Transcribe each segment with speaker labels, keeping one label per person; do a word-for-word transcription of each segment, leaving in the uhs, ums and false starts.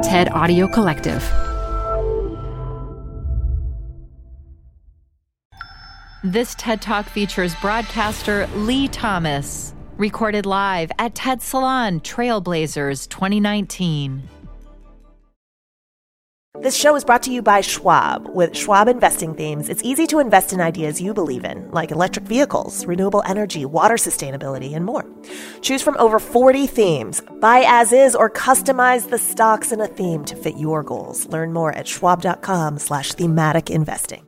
Speaker 1: TED Audio Collective.
Speaker 2: This TED Talk features broadcaster Lee Thomas, recorded live at TED Salon Trailblazers twenty nineteen.
Speaker 3: This show is brought to you by Schwab. With Schwab investing themes, it's easy to invest in ideas you believe in, like electric vehicles, renewable energy, water sustainability, and more. Choose from over forty themes. Buy as is or customize the stocks in a theme to fit your goals. Learn more at schwab.com slash thematic investing.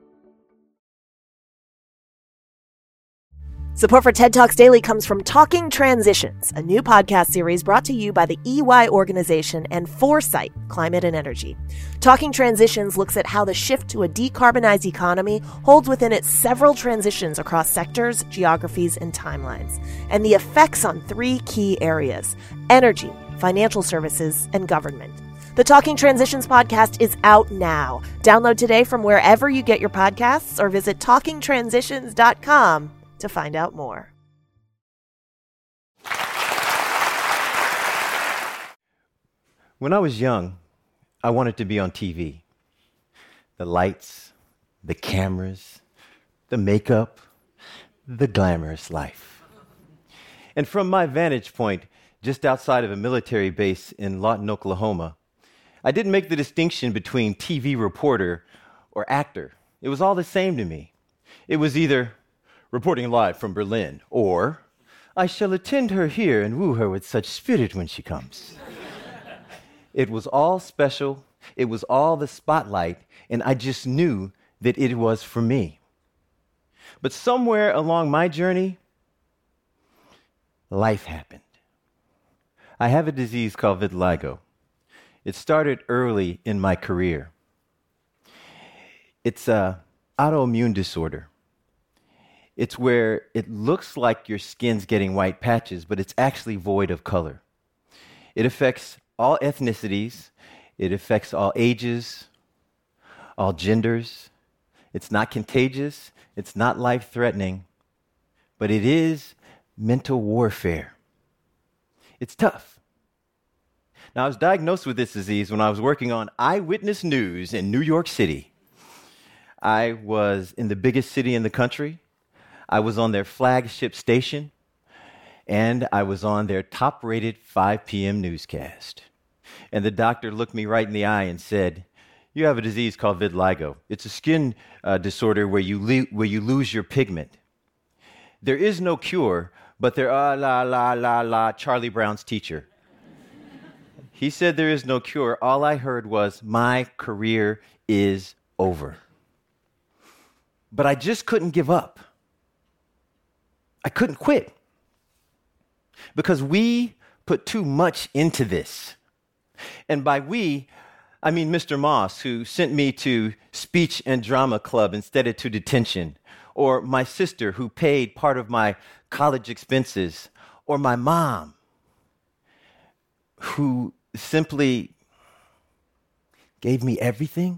Speaker 3: Support for TED Talks Daily comes from Talking Transitions, a new podcast series brought to you by the E Y organization and Foresight Climate and Energy. Talking Transitions looks at how the shift to a decarbonized economy holds within it several transitions across sectors, geographies, and timelines, and the effects on three key areas: energy, financial services, and government. The Talking Transitions podcast is out now. Download today from wherever you get your podcasts or visit talking transitions dot com to find out more.
Speaker 4: When I was young, I wanted to be on T V. The lights, the cameras, the makeup, the glamorous life. And from my vantage point, just outside of a military base in Lawton, Oklahoma, I didn't make the distinction between T V reporter or actor. It was all the same to me. It was either reporting live from Berlin, or I shall attend her here and woo her with such spirit when she comes. It was all special, it was all the spotlight, and I just knew that it was for me. But somewhere along my journey, life happened. I have a disease called vitiligo. It started early in my career. It's an autoimmune disorder. It's where it looks like your skin's getting white patches, but it's actually void of color. It affects all ethnicities. It affects all ages, all genders. It's not contagious. It's not life-threatening, but it is mental warfare. It's tough. Now, I was diagnosed with this disease when I was working on Eyewitness News in New York City. I was in the biggest city in the country. I was on their flagship station, and I was on their top-rated five p.m. newscast. And the doctor looked me right in the eye and said, "You have a disease called vitiligo. It's a skin uh, disorder where you, le- where you lose your pigment. There is no cure, but there are la, la, la, la, Charlie Brown's teacher." He said there is no cure. All I heard was, my career is over. But I just couldn't give up. I couldn't quit because we put too much into this. And by we, I mean Mister Moss, who sent me to speech and drama club instead of to detention, or my sister, who paid part of my college expenses, or my mom, who simply gave me everything.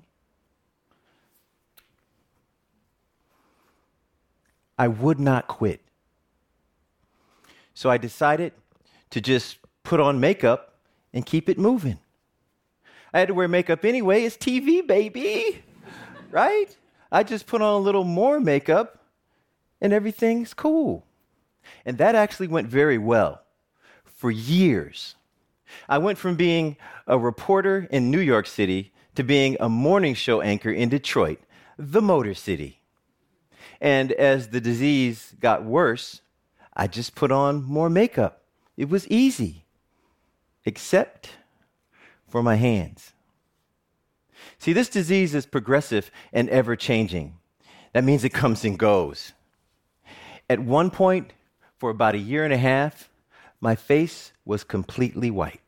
Speaker 4: I would not quit. So I decided to just put on makeup and keep it moving. I had to wear makeup anyway. It's T V, baby, right? I just put on a little more makeup and everything's cool. And that actually went very well for years. I went from being a reporter in New York City to being a morning show anchor in Detroit, the Motor City. And as the disease got worse, I just put on more makeup. It was easy, except for my hands. See, this disease is progressive and ever-changing. That means it comes and goes. At one point, for about a year and a half, my face was completely white.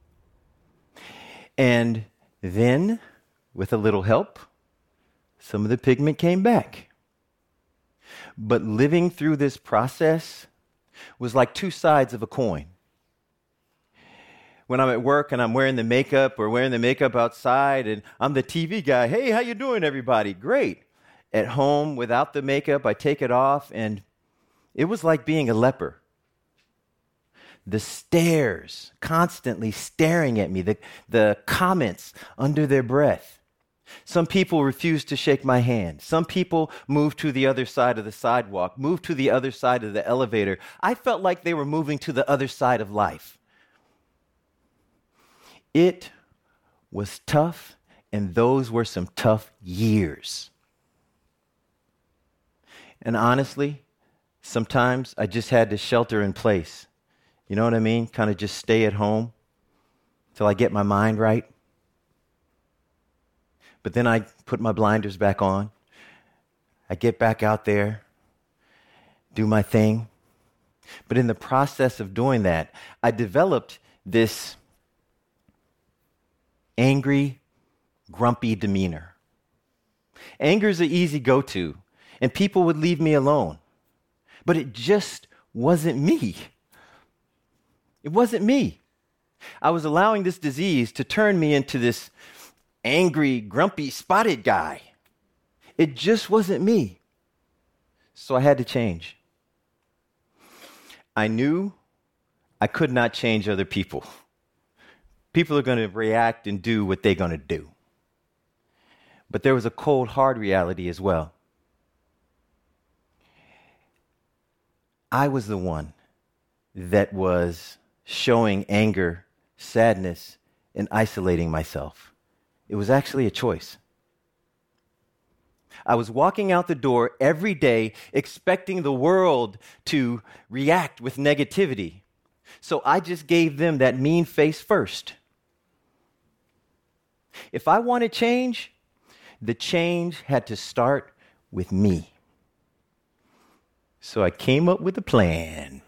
Speaker 4: And then, with a little help, some of the pigment came back. But living through this process was like two sides of a coin. When I'm at work and I'm wearing the makeup or wearing the makeup outside and I'm the T V guy, "Hey, how you doing, everybody?" Great. At home, without the makeup, I take it off and it was like being a leper. the stares, constantly staring at me, the, the comments under their breath. Some people refused to shake my hand. Some people moved to the other side of the sidewalk, moved to the other side of the elevator. I felt like they were moving to the other side of life. It was tough, and those were some tough years. And honestly, sometimes I just had to shelter in place. You know what I mean? Kind of just stay at home till I get my mind right. But then I put my blinders back on. I get back out there, do my thing. But in the process of doing that, I developed this angry, grumpy demeanor. Anger is an easy go-to, and people would leave me alone. But it just wasn't me. It wasn't me. I was allowing this disease to turn me into this angry, grumpy, spotted guy. It just wasn't me. So I had to change. I knew I could not change other people. People are going to react and do what they're going to do. But there was a cold, hard reality as well. I was the one that was showing anger, sadness, and isolating myself. It was actually a choice. I was walking out the door every day expecting the world to react with negativity. So I just gave them that mean face first. If I wanted change, the change had to start with me. So I came up with a plan.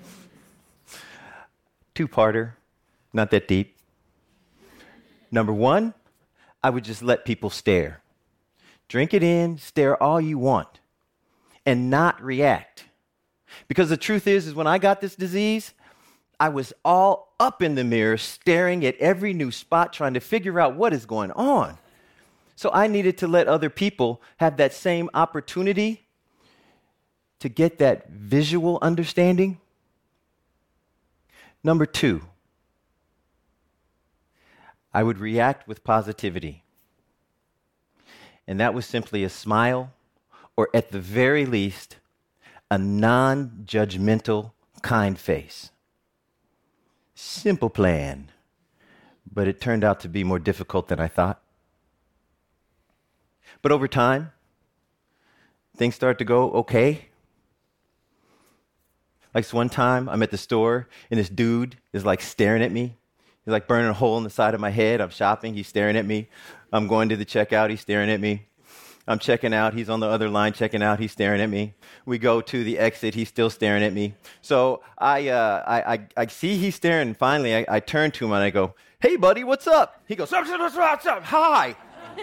Speaker 4: Two-parter, not that deep. Number one, I would just let people stare. Drink it in, stare all you want, and not react. Because the truth is, is when I got this disease, I was all up in the mirror, staring at every new spot, trying to figure out what is going on. So I needed to let other people have that same opportunity to get that visual understanding. Number two, I would react with positivity. And that was simply a smile, or at the very least, a non-judgmental, kind face. Simple plan, but it turned out to be more difficult than I thought. But over time, things started to go okay. Like this one time, I'm at the store, and this dude is like staring at me. He's like burning a hole in the side of my head. I'm shopping. He's staring at me. I'm going to the checkout. He's staring at me. I'm checking out. He's on the other line checking out. He's staring at me. We go to the exit. He's still staring at me. So I uh, I, I, I see he's staring. And finally, I, I turn to him and I go, "Hey, buddy, what's up?" He goes, "What's up, what's up, what's up? Hi."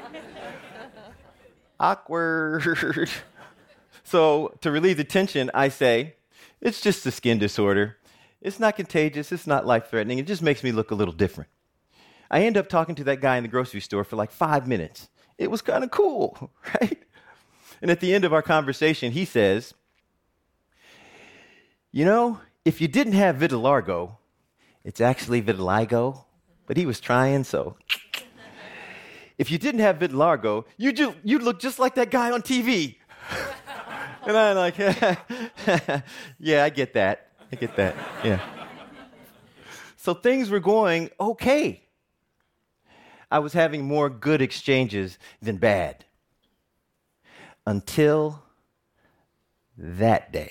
Speaker 4: Awkward. So to relieve the tension, I say, "It's just a skin disorder. It's not contagious. It's not life-threatening. It just makes me look a little different." I end up talking to that guy in the grocery store for like five minutes. It was kind of cool, right? And at the end of our conversation, he says, "You know, if you didn't have vitiligo, it's actually vitiligo," but he was trying, so. "If you didn't have vitiligo, you'd, ju- you'd look just like that guy on T V." And I'm like, yeah, I get that. I get that, yeah. So things were going okay. I was having more good exchanges than bad. Until that day.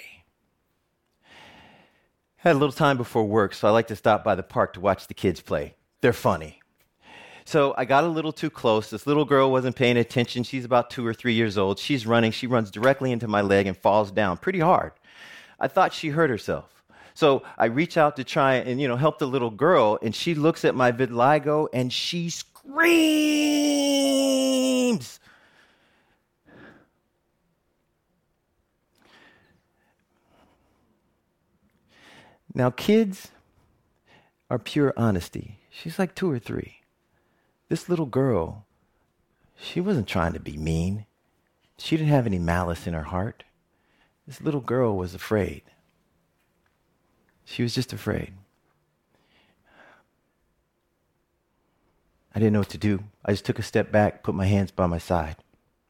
Speaker 4: Had a little time before work, so I like to stop by the park to watch the kids play. They're funny. So I got a little too close. This little girl wasn't paying attention. She's about two or three years old. She's running. She runs directly into my leg and falls down pretty hard. I thought she hurt herself. So I reach out to try and, you know, help the little girl, and she looks at my vitiligo and she screams. Now, kids are pure honesty. She's like two or three. This little girl, she wasn't trying to be mean. She didn't have any malice in her heart. This little girl was afraid. She was just afraid. I didn't know what to do. I just took a step back, put my hands by my side.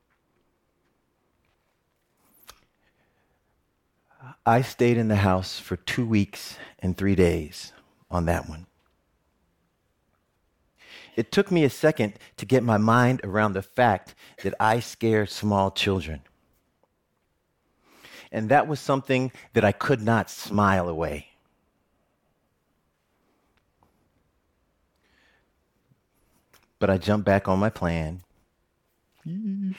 Speaker 4: I stayed in the house for two weeks and three days on that one. It took me a second to get my mind around the fact that I scared small children. And that was something that I could not smile away. But I jumped back on my plan. And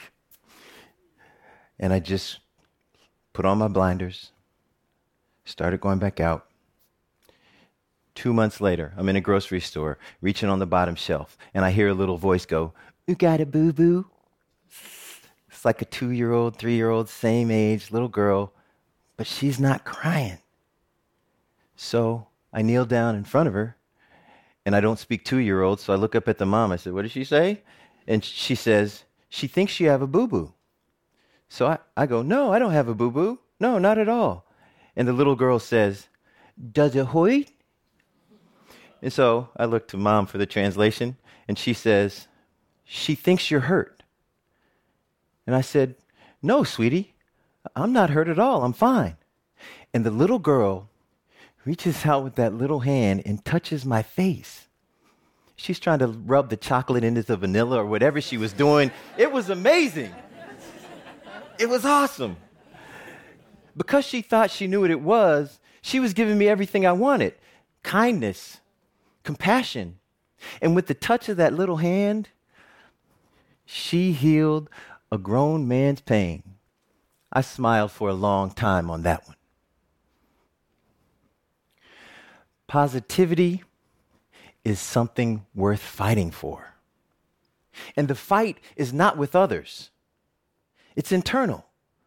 Speaker 4: I just put on my blinders, started going back out. Two months later, I'm in a grocery store, reaching on the bottom shelf, and I hear a little voice go, "You got a boo-boo?" It's like a two-year-old, three-year-old, same age, little girl, but she's not crying. So I kneel down in front of her, and I don't speak two-year-old, so I look up at the mom. I said, "What did she say?" And she says, "She thinks you have a boo-boo." So I, I go, "No, I don't have a boo-boo. No, not at all." And the little girl says, "Does it hurt?" And so I look to Mom for the translation, and she says, "She thinks you're hurt." And I said, "No, sweetie, I'm not hurt at all. I'm fine." And the little girl reaches out with that little hand and touches my face. She's trying to rub the chocolate into the vanilla or whatever she was doing. It was amazing. It was awesome. Because she thought she knew what it was, she was giving me everything I wanted. Kindness, compassion. And with the touch of that little hand, she healed a grown man's pain. I smiled for a long time on that one. Positivity is something worth fighting for. And the fight is not with others. It's internal.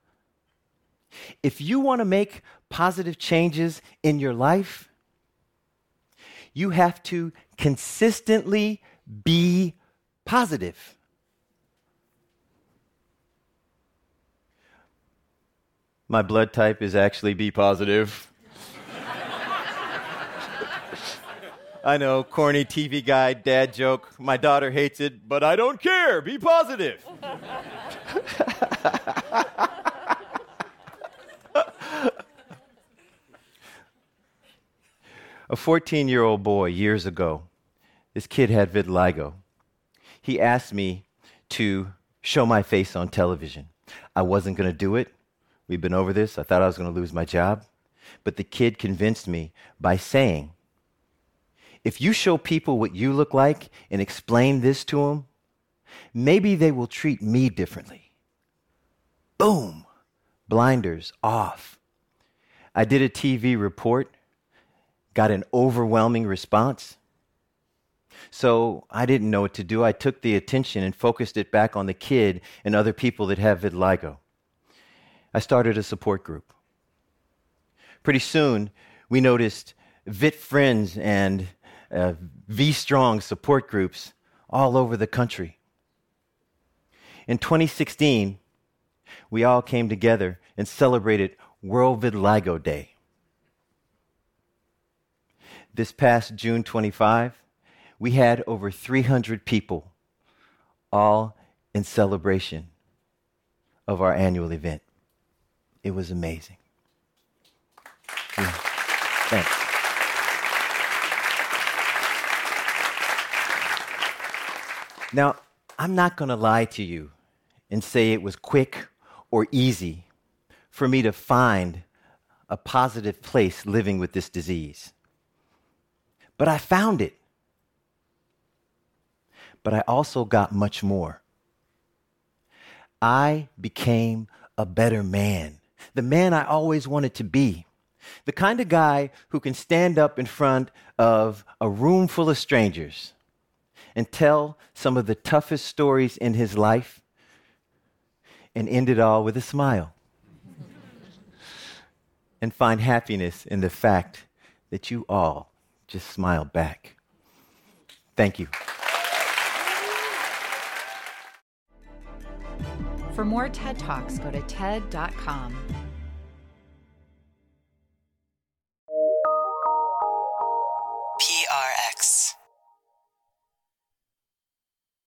Speaker 4: If you want to make positive changes in your life, you have to consistently be positive. My blood type is actually B positive. I know, corny T V guide, dad joke. My daughter hates it, but I don't care. Be positive. A fourteen-year-old boy years ago, this kid had vitiligo. He asked me to show my face on television. I wasn't going to do it. We've been over this. I thought I was going to lose my job. But the kid convinced me by saying, if you show people what you look like and explain this to them, maybe they will treat me differently. Boom, blinders off. I did a T V report, got an overwhelming response. So I didn't know what to do. I took the attention and focused it back on the kid and other people that have vitiligo. I started a support group. Pretty soon, we noticed Vit Friends and uh, V-Strong support groups all over the country. In twenty sixteen, we all came together and celebrated World Vitiligo Day. This past June twenty-fifth, we had over three hundred people, all in celebration of our annual event. It was amazing. Yeah. Thanks. Now, I'm not going to lie to you and say it was quick or easy for me to find a positive place living with this disease. But I found it. But I also got much more. I became a better man, the man I always wanted to be, the kind of guy who can stand up in front of a room full of strangers and tell some of the toughest stories in his life and end it all with a smile and find happiness in the fact that you all just smile back. Thank you.
Speaker 2: For more TED Talks, go to T E D dot com.